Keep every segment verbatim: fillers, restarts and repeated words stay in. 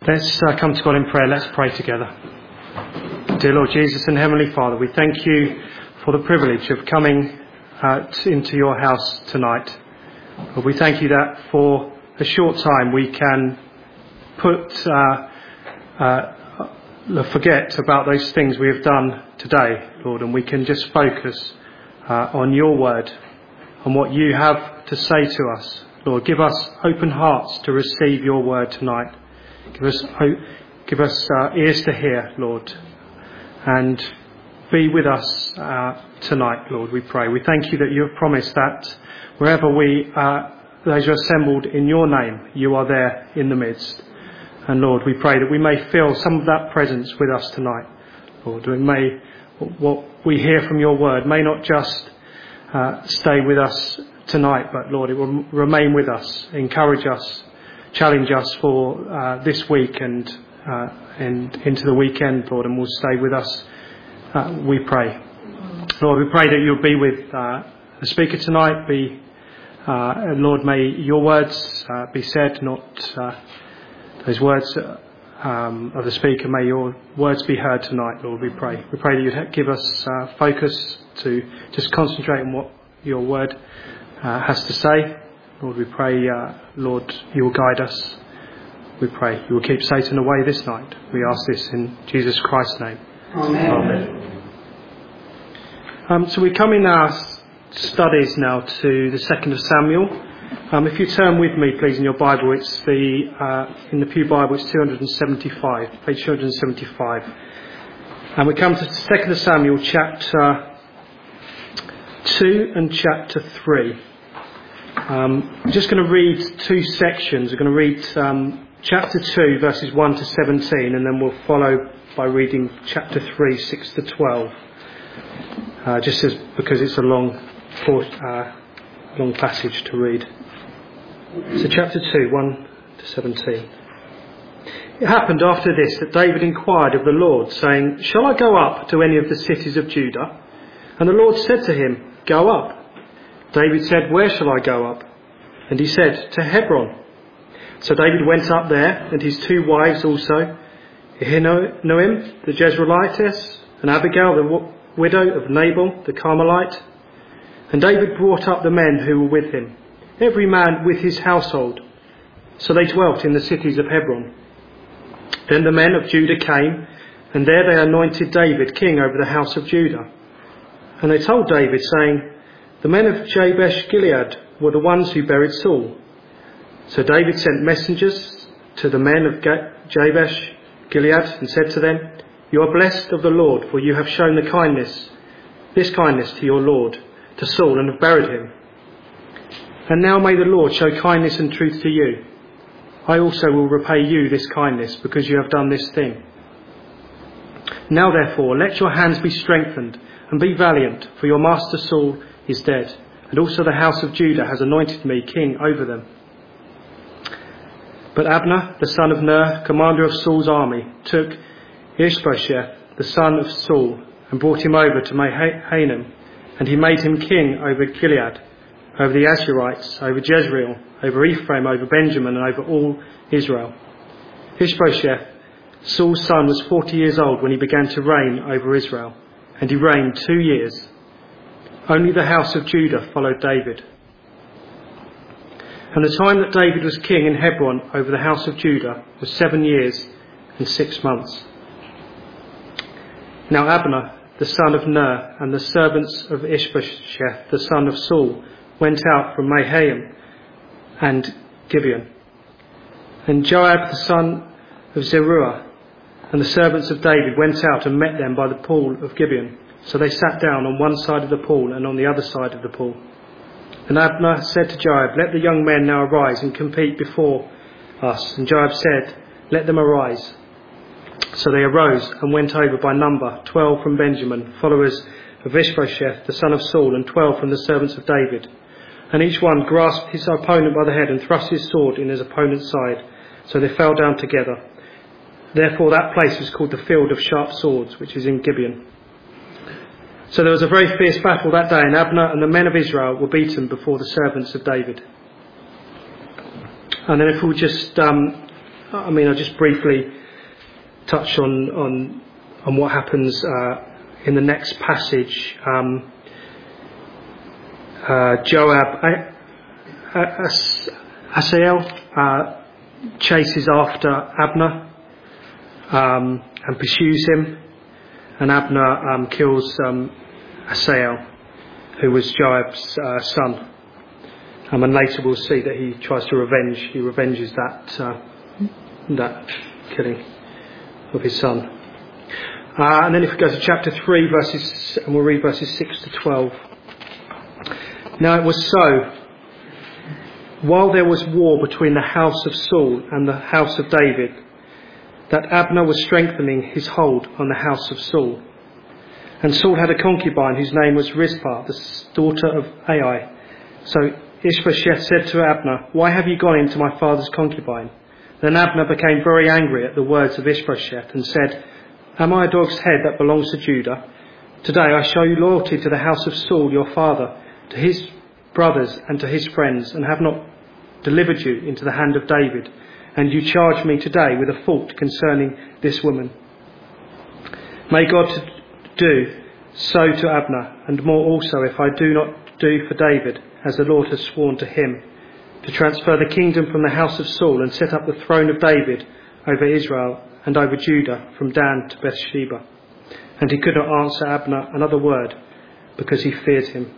Let's uh, come to God in prayer. Let's pray together. Dear Lord Jesus and Heavenly Father, we thank you for the privilege of coming uh, into your house tonight. Lord, we thank you that for a short time we can put, uh, uh, forget about those things we have done today, Lord, and we can just focus uh, on your word, on what you have to say to us. Lord, give us open hearts to receive your word tonight. Give us give us uh, ears to hear, Lord, and be with us uh, tonight, Lord, we pray. We thank you that you have promised that wherever we, uh, those are assembled in your name, you are there in the midst. And Lord, we pray that we may feel some of that presence with us tonight, Lord. We may, what we hear from your word may not just uh, stay with us tonight, but Lord, it will remain with us, encourage us, challenge us for uh, this week and uh, and into the weekend, Lord, and will stay with us, uh, we pray. Lord, we pray that you'll be with uh, the speaker tonight. Be, uh, Lord, may your words uh, be said, not uh, those words um, of the speaker. May your words be heard tonight, Lord, we pray. We pray that you'd give us uh, focus to just concentrate on what your word uh, has to say. Lord, we pray, uh, Lord, you will guide us. We pray you will keep Satan away this night. We ask this in Jesus Christ's name. Amen. Amen. Um, so we come in our studies now to the second of Samuel. Um, if you turn with me, please, in your Bible, it's the uh, in the Pew Bible, it's two hundred seventy-five, page two hundred seventy-five. And we come to second of Samuel, chapter two and chapter three. Um, I'm just going to read two sections. We're going to read um, chapter two, verses one to seventeen, and then we'll follow by reading chapter three, six to twelve. Uh, just as, because it's a long, uh, long passage to read. So chapter two, one to seventeen. It happened after this that David inquired of the Lord, saying, "Shall I go up to any of the cities of Judah?" And the Lord said to him, "Go up." David said, "Where shall I go up?" And he said, "To Hebron." So David went up there, and his two wives also, Ahinoam the Jezreelitess, and Abigail the widow of Nabal the Carmelite. And David brought up the men who were with him, every man with his household. So they dwelt in the cities of Hebron. Then the men of Judah came, and there they anointed David king over the house of Judah. And they told David, saying, "The men of Jabesh Gilead were the ones who buried Saul." So David sent messengers to the men of Jabesh Gilead and said to them, "You are blessed of the Lord, for you have shown the kindness, this kindness to your Lord, to Saul, and have buried him. And now may the Lord show kindness and truth to you. I also will repay you this kindness, because you have done this thing. Now therefore, let your hands be strengthened, and be valiant, for your master Saul is dead, and also the house of Judah has anointed me king over them." But Abner, the son of Ner, commander of Saul's army, took Ishbosheth, the son of Saul, and brought him over to Mahanaim, and he made him king over Gilead, over the Asherites, over Jezreel, over Ephraim, over Benjamin, and over all Israel. Ishbosheth, Saul's son, was forty years old when he began to reign over Israel, and he reigned two years. Only the house of Judah followed David. And the time that David was king in Hebron over the house of Judah was seven years and six months. Now Abner, the son of Ner, and the servants of Ishbosheth, the son of Saul, went out from Mahanaim and Gibeon. And Joab, the son of Zeruiah, and the servants of David went out and met them by the pool of Gibeon. So they sat down on one side of the pool and on the other side of the pool. And Abner said to Joab, "Let the young men now arise and compete before us." And Joab said, "Let them arise." So they arose and went over by number, twelve from Benjamin, followers of Ishbosheth, the son of Saul, and twelve from the servants of David. And each one grasped his opponent by the head and thrust his sword in his opponent's side. So they fell down together. Therefore that place was called the Field of Sharp Swords, which is in Gibeon. So there was a very fierce battle that day, and Abner and the men of Israel were beaten before the servants of David. And then if we'll just um, I mean, I'll just briefly touch on on, on what happens uh, in the next passage. Um, uh, Joab, Asahel uh, chases after Abner um, and pursues him, and Abner um, kills um, Asahel, who was Joab's uh, son. Um, and later we'll see that he tries to revenge. He revenges that uh, that killing of his son. Uh, and then if we go to chapter three, verses, and we'll read verses six to twelve. Now it was so, while there was war between the house of Saul and the house of David, that Abner was strengthening his hold on the house of Saul. And Saul had a concubine whose name was Rizpah, the daughter of Ai. So Ishbosheth said to Abner, "Why have you gone into my father's concubine?" Then Abner became very angry at the words of Ishbosheth and said, "Am I a dog's head that belongs to Judah? Today I show you loyalty to the house of Saul your father, to his brothers and to his friends, and have not delivered you into the hand of David. And you charge me today with a fault concerning this woman. May God do so to Abner, and more also, if I do not do for David, as the Lord has sworn to him, to transfer the kingdom from the house of Saul and set up the throne of David over Israel and over Judah from Dan to Beersheba." And he could not answer Abner another word, because he feared him.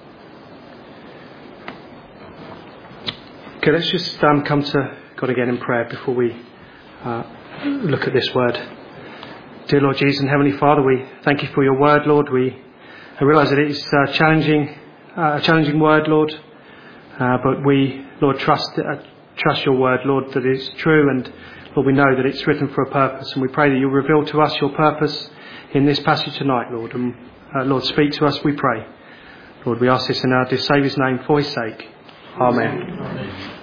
Okay, let's just um, come to God again in prayer before we uh, look at this word. Dear Lord Jesus and Heavenly Father, we thank you for your word, Lord. We I realise that it is uh, challenging, uh, a challenging word, Lord, uh, but we, Lord, trust uh, trust your word, Lord, that it's true, and Lord, we know that it's written for a purpose, and we pray that you'll reveal to us your purpose in this passage tonight, Lord. And uh, Lord, speak to us, we pray. Lord, we ask this in our dear Saviour's name for his sake. Amen. Amen.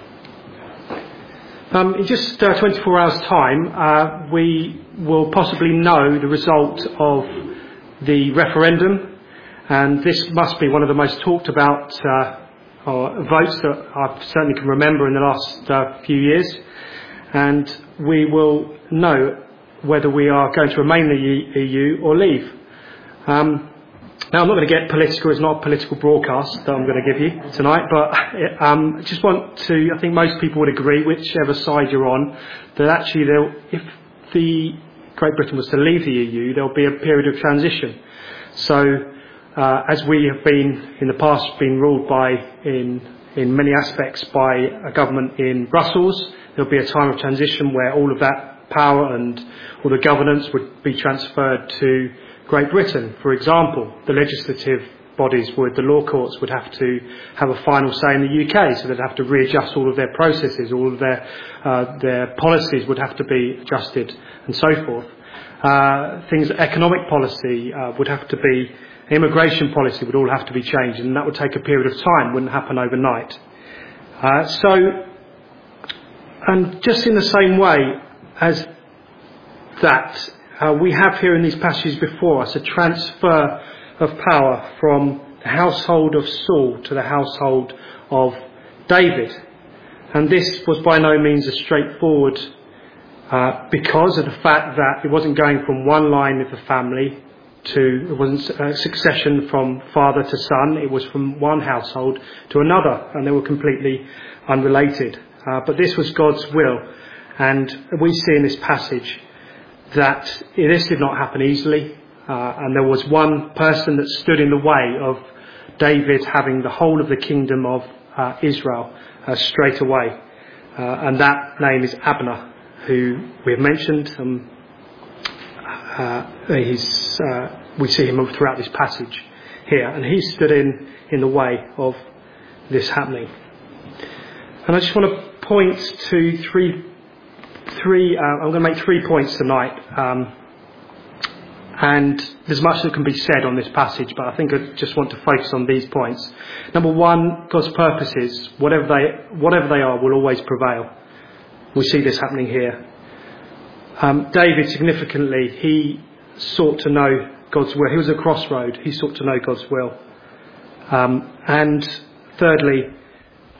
Um, in just uh, twenty-four hours' time, uh, we will possibly know the result of the referendum, and this must be one of the most talked about uh, or votes that I certainly can remember in the last uh, few years, and we will know whether we are going to remain in the E U or leave. Um, Now, I'm not going to get political. It's not a political broadcast that I'm going to give you tonight, but um, I just want to, I think most people would agree, whichever side you're on, that actually if the Great Britain was to leave the E U, there'll be a period of transition. So, uh, as we have been in the past been ruled by, in in many aspects, by a government in Brussels, there'll be a time of transition where all of that power and all the governance would be transferred to Great Britain. For example, the legislative bodies would, the law courts would have to have a final say in the U K, so they'd have to readjust all of their processes, all of their uh, their policies would have to be adjusted, and so forth. Uh, things, economic policy uh, would have to be, immigration policy would all have to be changed, and that would take a period of time, wouldn't happen overnight. Uh, so, and just in the same way as that, Uh, we have here in these passages before us a transfer of power from the household of Saul to the household of David. And this was by no means a straightforward uh, because of the fact that it wasn't going from one line of the family to, it wasn't a succession from father to son, it was from one household to another, and they were completely unrelated. Uh, but this was God's will, and we see in this passage that this did not happen easily, uh, and there was one person that stood in the way of David having the whole of the kingdom of uh, Israel uh, straight away, uh, and that name is Abner, who we have mentioned. Um, uh, he's, uh, we see him throughout this passage here, and he stood in, in the way of this happening. And I just want to point to three Three, uh, I'm going to make three points tonight, um, and there's much that can be said on this passage, but I think I just want to focus on these points. Number one, God's purposes, whatever they whatever they are, will always prevail. We see this happening here. Um, David, significantly, he sought to know God's will. He was at a crossroad. He sought to know God's will. Um, and thirdly,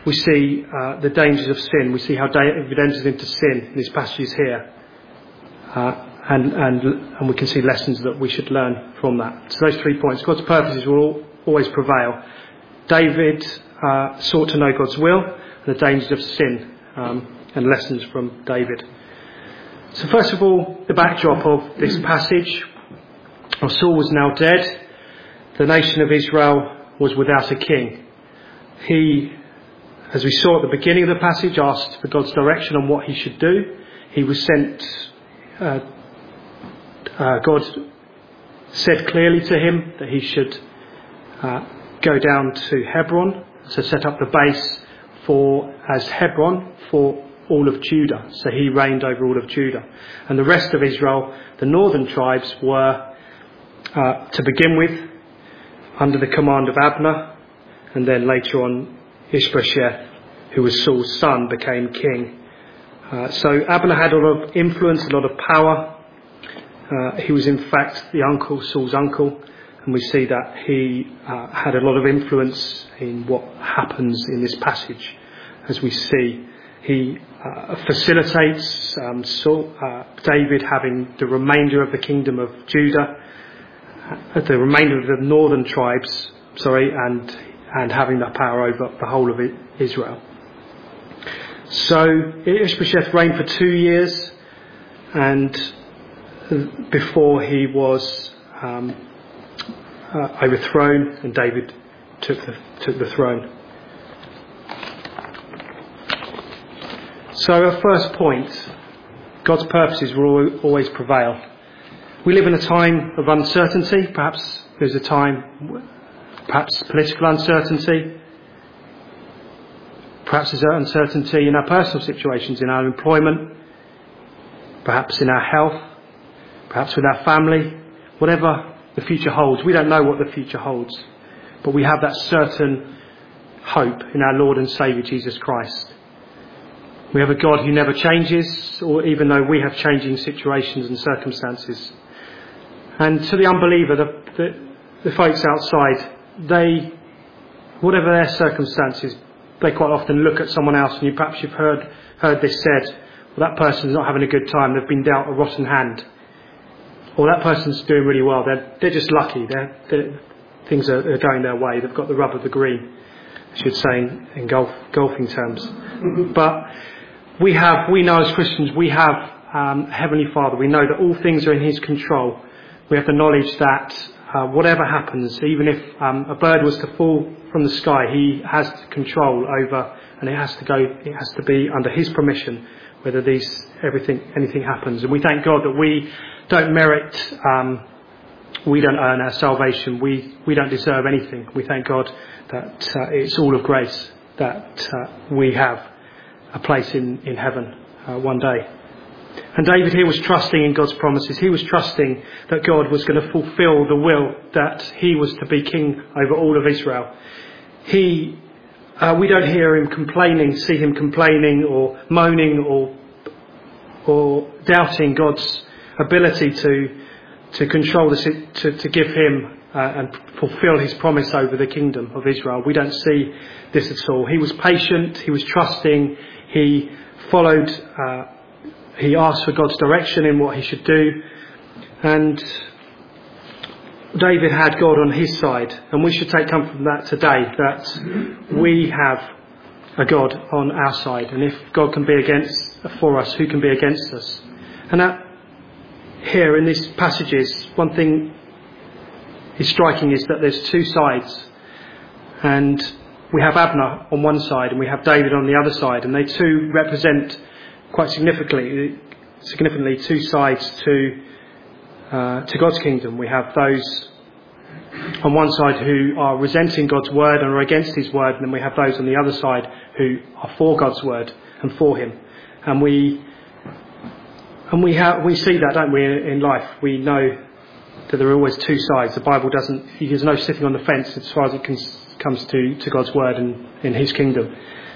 we see uh, the dangers of sin. We see how David enters into sin in these passages here. Uh, and, and, and we can see lessons that we should learn from that. So those three points. God's purposes will all, always prevail. David uh, sought to know God's will and the dangers of sin, um, and lessons from David. So first of all, the backdrop of this passage. Saul was now dead. The nation of Israel was without a king. He, as we saw at the beginning of the passage, asked for God's direction on what he should do. He was sent, uh, uh, God said clearly to him that he should uh, go down to Hebron to set up the base for, as Hebron, for all of Judah. So he reigned over all of Judah. And the rest of Israel, the northern tribes, were, uh, to begin with, under the command of Abner, and then later on Ishbosheth, who was Saul's son, became king. Uh, so Abner had a lot of influence, a lot of power. Uh, he was in fact the uncle, Saul's uncle, and we see that he uh, had a lot of influence in what happens in this passage. As we see, he uh, facilitates um, Saul, uh, David having the remainder of the kingdom of Judah, uh, the remainder of the northern tribes, sorry, and and having that power over the whole of Israel. So Ishbosheth reigned for two years, and before he was um, uh, overthrown, and David took the took the throne. So our first point, God's purposes will always prevail. We live in a time of uncertainty. Perhaps there's a time, perhaps political uncertainty. Perhaps there's uncertainty in our personal situations, in our employment, perhaps in our health, perhaps with our family. Whatever the future holds, we don't know what the future holds, but we have that certain hope in our Lord and Saviour Jesus Christ. We have a God who never changes, or even though we have changing situations and circumstances. And to the unbeliever, the, the, the folks outside, they, whatever their circumstances, they quite often look at someone else, and you perhaps you've heard heard this said, well, that person's not having a good time, they've been dealt a rotten hand. Or that person's doing really well, they're, they're just lucky, they're, they're, things are, are going their way, they've got the rub of the green, I should say in, in golf, golfing terms. But we have, we know as Christians, we have um, Heavenly Father. We know that all things are in His control. We have the knowledge that uh, whatever happens, even if um, a bird was to fall from the sky, He has control over, and it has to go. It has to be under His permission, whether these everything anything happens. And we thank God that we don't merit, um, we don't earn our salvation. We we don't deserve anything. We thank God that uh, it's all of grace that uh, we have a place in, in heaven uh, one day. And David here was trusting in God's promises. He was trusting that God was going to fulfill the will that he was to be king over all of Israel. He, uh, we don't hear him complaining, see him complaining or moaning or or doubting God's ability to to control this, to, to give him uh, and fulfill his promise over the kingdom of Israel. We don't see this at all. He was patient. He was trusting. He followed, uh, he asked for God's direction in what he should do. And David had God on his side. And we should take comfort from that today, that we have a God on our side. And if God can be against, for us, who can be against us? And that here in these passages, one thing is striking is that there's two sides. And we have Abner on one side and we have David on the other side, and they too represent quite significantly, significantly two sides to uh, to God's kingdom. We have those on one side who are resenting God's word and are against His word, and then we have those on the other side who are for God's word and for Him. And we and we have we see that, don't we, in life? We know that there are always two sides. The Bible doesn't. There's no sitting on the fence as far as it can. comes to, to God's word and in His kingdom.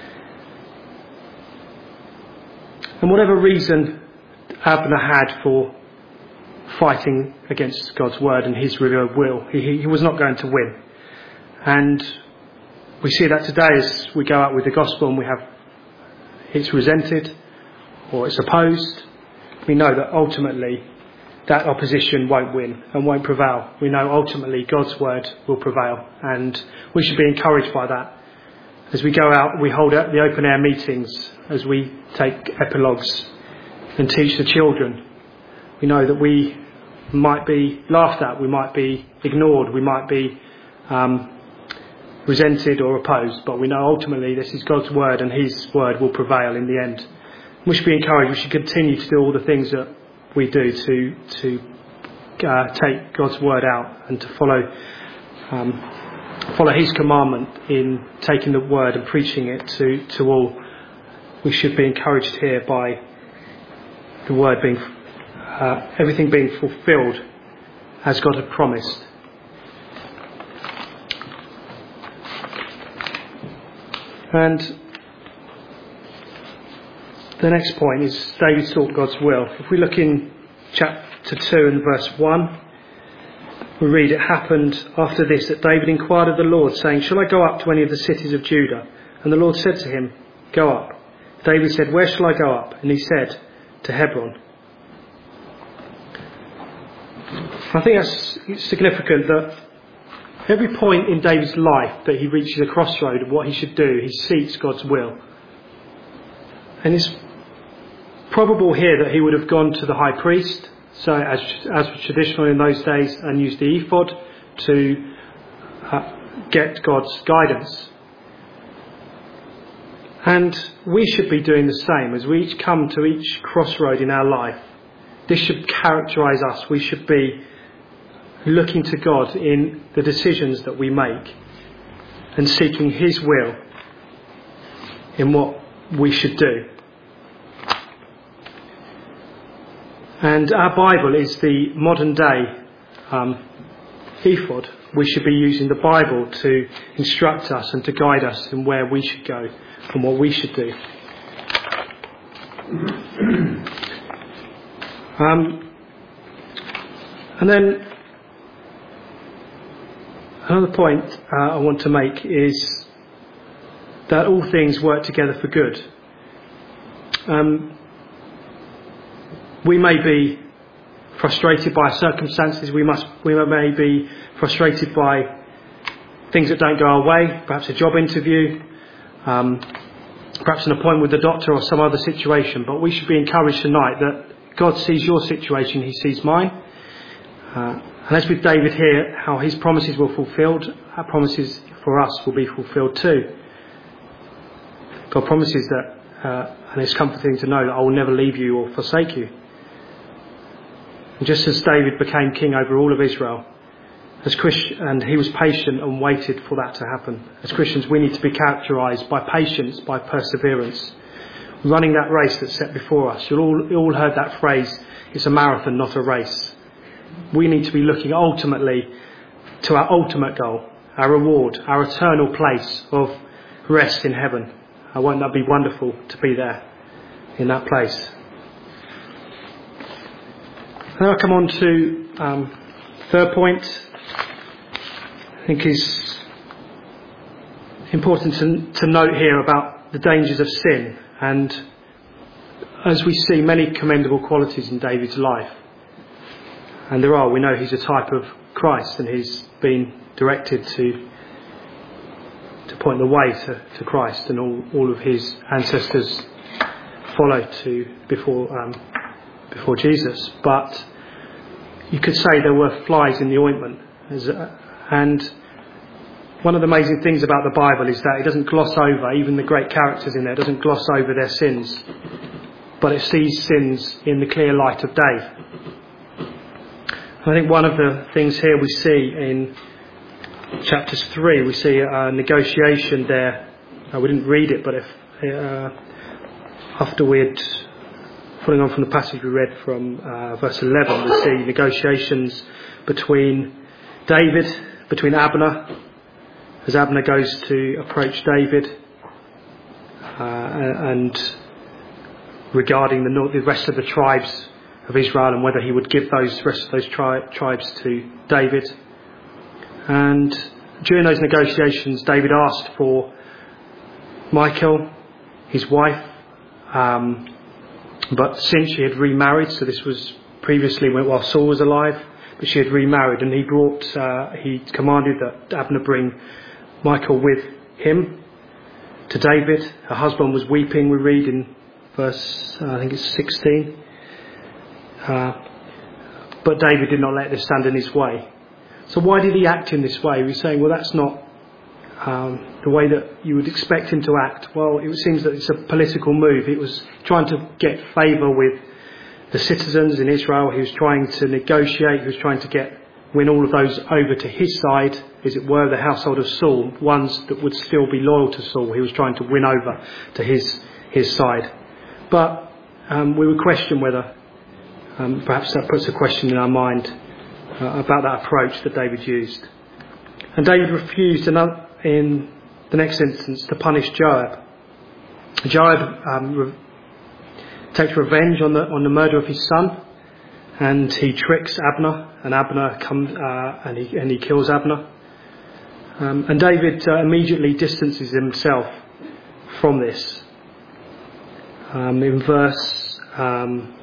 And whatever reason Abner had for fighting against God's word and His revealed will, he, he was not going to win. And we see that today as we go out with the gospel and we have it's resented or it's opposed. We know that ultimately that opposition won't win and won't prevail. We know ultimately God's word will prevail, and we should be encouraged by that. As we go out, we hold the open air meetings, as we take epilogues and teach the children. We know that we might be laughed at, we might be ignored, we might be um, resented or opposed, but we know ultimately this is God's word and his word will prevail in the end. We should be encouraged. We should continue to do all the things that we do to to uh, take God's word out and to follow um, follow his commandment in taking the word and preaching it to, to all. We should be encouraged here by the word being uh, everything being fulfilled as God had promised. And the next point is David sought God's will. If we look in chapter two and verse one, we read, "It happened after this that David inquired of the Lord, saying, 'Shall I go up to any of the cities of Judah?' And the Lord said to him, 'Go up.' David said, 'Where shall I go up?' And he said, 'To Hebron.'" I think that's significant that every point in David's life that he reaches a crossroad of what he should do, he seeks God's will. And it's probable here that he would have gone to the high priest, so as as was traditional in those days, and used the ephod to uh, get God's guidance. And we should be doing the same as we each come to each crossroad in our life. This should characterise us. We should be looking to God in the decisions that we make and seeking his will in what we should do. And our Bible is the modern day um, ephod. We should be using the Bible to instruct us and to guide us in where we should go and what we should do. Um, and then another point uh, I want to make is that all things work together for good. Um, we may be frustrated by circumstances. We must. We may be frustrated by things that don't go our way. Perhaps a job interview, um, perhaps an appointment with the doctor, or some other situation. But we should be encouraged tonight that God sees your situation, he sees mine. Uh, and as with David here, how his promises were fulfilled, our promises for us will be fulfilled too. God promises that, uh, and it's comforting to know that I will never leave you or forsake you. And just as David became king over all of Israel, as Christ- and he was patient and waited for that to happen. As Christians, we need to be characterised by patience, by perseverance, running that race that's set before us. You'll all, you all heard that phrase, it's a marathon, not a race. We need to be looking ultimately to our ultimate goal, our reward, our eternal place of rest in heaven. And won't that be wonderful to be there in that place? Now I come on to um, third point. I think is important to, to note here about the dangers of sin. And as we see many commendable qualities in David's life, and there are, we know he's a type of Christ and he's been directed to to point the way to, to Christ, and all, all of his ancestors followed to before um, before Jesus. But you could say there were flies in the ointment. As a, and one of the amazing things about the Bible is that it doesn't gloss over, even the great characters in there, it doesn't gloss over their sins, but it sees sins in the clear light of day. I think one of the things here we see in chapters three, we see a negotiation there. Uh, we didn't read it, but if uh, after we'd, following on from the passage we read from uh, verse eleven, we see negotiations between David, between Abner, as Abner goes to approach David, uh, and regarding the, the rest of the tribes of Israel and whether he would give those rest of those tri- tribes to David. And during those negotiations, David asked for Michal, his wife, um, but since she had remarried, so this was previously while Saul was alive, but she had remarried, and he brought, uh, he commanded that Abner bring Michal with him to David. Her husband was weeping, we read in verse, uh, I think it's sixteen. Uh, but David did not let this stand in his way. So why did he act in this way? We're saying, well, that's not um, the way that you would expect him to act. Well, it seems that it's a political move. It was trying to get favour with the citizens in Israel. He was trying to negotiate. He was trying to get win all of those over to his side, as it were, the household of Saul, ones that would still be loyal to Saul. He was trying to win over to his his side. But um, we would question whether, um, perhaps that puts a question in our mind uh, about that approach that David used. And David refused another, in the next instance, to punish Joab. Joab um, re- takes revenge on the on the murder of his son, and he tricks Abner, and Abner comes uh, and he and he kills Abner. Um, and David uh, immediately distances himself from this. Um, in verse um,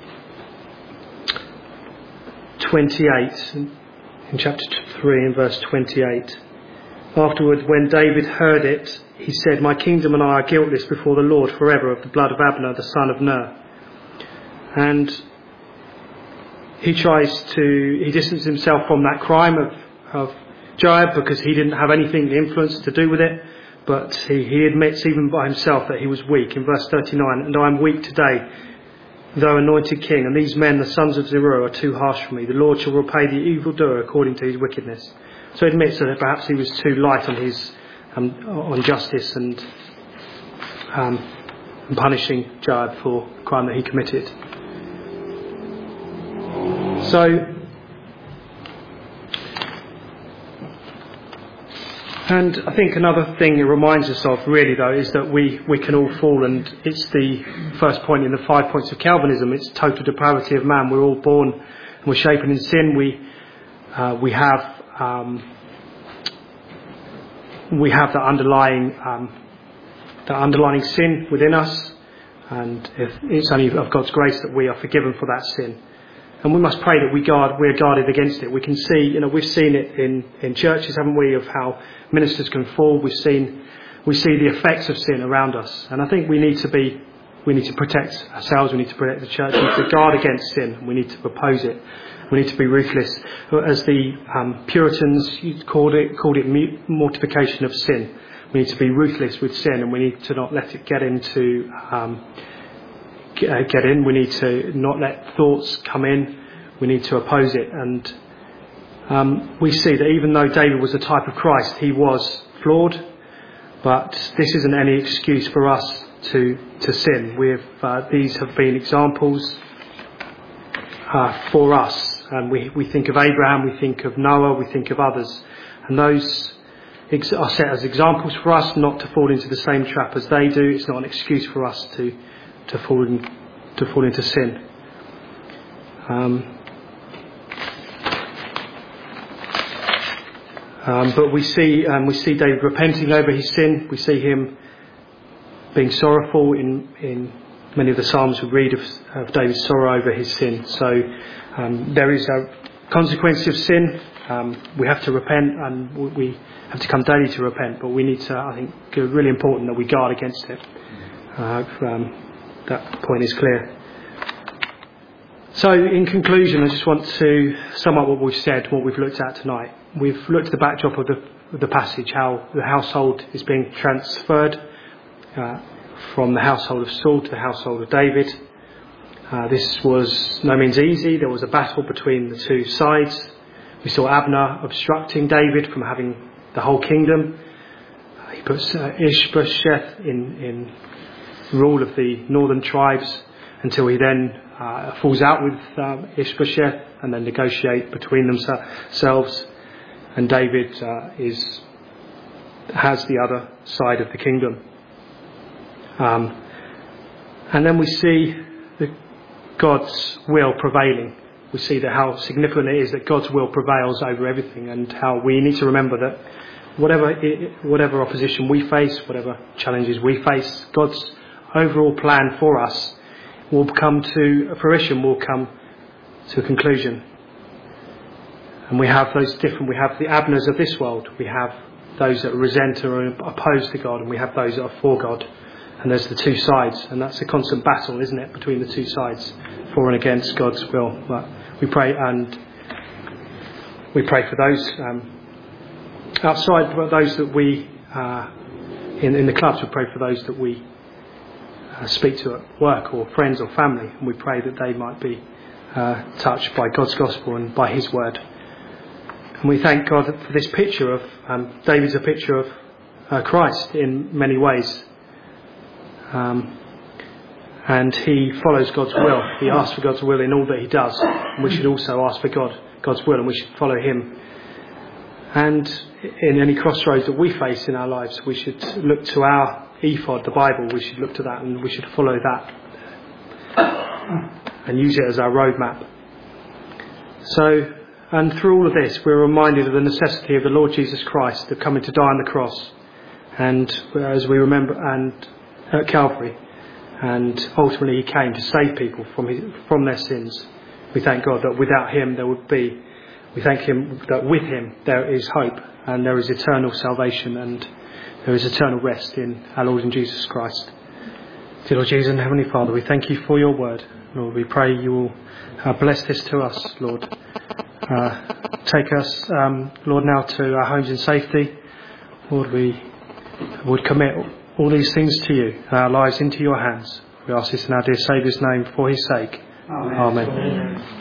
twenty-eight, in chapter three, in verse twenty-eight. Afterward, when David heard it, he said, "My kingdom and I are guiltless before the Lord forever of the blood of Abner, the son of Ner." And he tries to, he distances himself from that crime of, of Joab because he didn't have anything, influence to do with it. But he, he admits even by himself that he was weak. In verse thirty-nine, "And I am weak today, though anointed king, and these men, the sons of Zeruiah, are too harsh for me. The Lord shall repay the evildoer according to his wickedness." So he admits that perhaps he was too light on his um, on justice and, um, and punishing Joab for the crime that he committed. So, and I think another thing it reminds us of really though is that we, we can all fall, and it's the first point in the five points of Calvinism. It's total depravity of man. We're all born and we're shapen in sin. We uh, we have um, we have that underlying um, that underlying sin within us, and if it's only of God's grace that we are forgiven for that sin. And we must pray that we guard, we're guarded against it. We can see, you know, we've seen it in, in churches, haven't we, of how ministers can fall. We've seen, we see the effects of sin around us. And I think we need to be, we need to protect ourselves. We need to protect the church. We need to guard against sin. We need to oppose it. We need to be ruthless. As the um, Puritans called it, called it mortification of sin. We need to be ruthless with sin, and we need to not let it get into, um, get in. We need to not let thoughts come in. We need to oppose it. And um, we see that even though David was a type of Christ, he was flawed. But this isn't any excuse for us to to sin. We've uh, these have been examples uh, for us. And we we think of Abraham, we think of Noah, we think of others, and those ex- are set as examples for us not to fall into the same trap as they do. It's not an excuse for us to. to fall in, to fall into sin. Um, um, but we see um, we see David repenting over his sin. We see him being sorrowful in, in many of the Psalms. We read of, of David's sorrow over his sin. So um, there is a consequence of sin. Um, we have to repent, and we have to come daily to repent. But we need to, I think, it's really important that we guard against it. Uh, um, That point is clear. So, in conclusion, I just want to sum up what we've said, what we've looked at tonight. We've looked at the backdrop of the, of the passage, how the household is being transferred uh, from the household of Saul to the household of David. Uh, this was no means easy. There was a battle between the two sides. We saw Abner obstructing David from having the whole kingdom. Uh, he puts uh, Ishbosheth in... in rule of the northern tribes until he then uh, falls out with um, Ishbosheth and then negotiate between themselves, and David uh, is has the other side of the kingdom. Um, and then we see the, God's will prevailing. We see that how significant it is that God's will prevails over everything, and how we need to remember that whatever whatever opposition we face, whatever challenges we face, God's overall plan for us will come to fruition, will come to a conclusion. And we have those different, we have the Abners of this world, we have those that resent or are opposed to God, and we have those that are for God. And there's the two sides, and that's a constant battle, isn't it, between the two sides, for and against God's will. But we pray, and we pray for those um, outside, for those that we, uh, in, in the clubs, we pray for those that we uh, speak to at work, or friends or family, and we pray that they might be uh, touched by God's gospel and by his word. And we thank God for this picture of, um, David's a picture of uh, Christ in many ways. Um, and he follows God's will. He asks for God's will in all that he does. And we should also ask for God, God's will, and we should follow him. And in any crossroads that we face in our lives, we should look to our ephod, the Bible. We should look to that, and we should follow that and use it as our roadmap. So, and through all of this, we're reminded of the necessity of the Lord Jesus Christ of coming to die on the cross, and as we remember, and at Calvary, and ultimately he came to save people from his, from their sins. We thank God that without him there would be, we thank him that with him there is hope, and there is eternal salvation, and there is eternal rest in our Lord and Jesus Christ. Dear Lord Jesus and Heavenly Father, we thank you for your word. Lord, we pray you will uh, bless this to us, Lord. Uh, take us, um, Lord, now to our homes in safety. Lord, we would commit all these things to you, our lives into your hands. We ask this in our dear Saviour's name for his sake. Amen. Amen.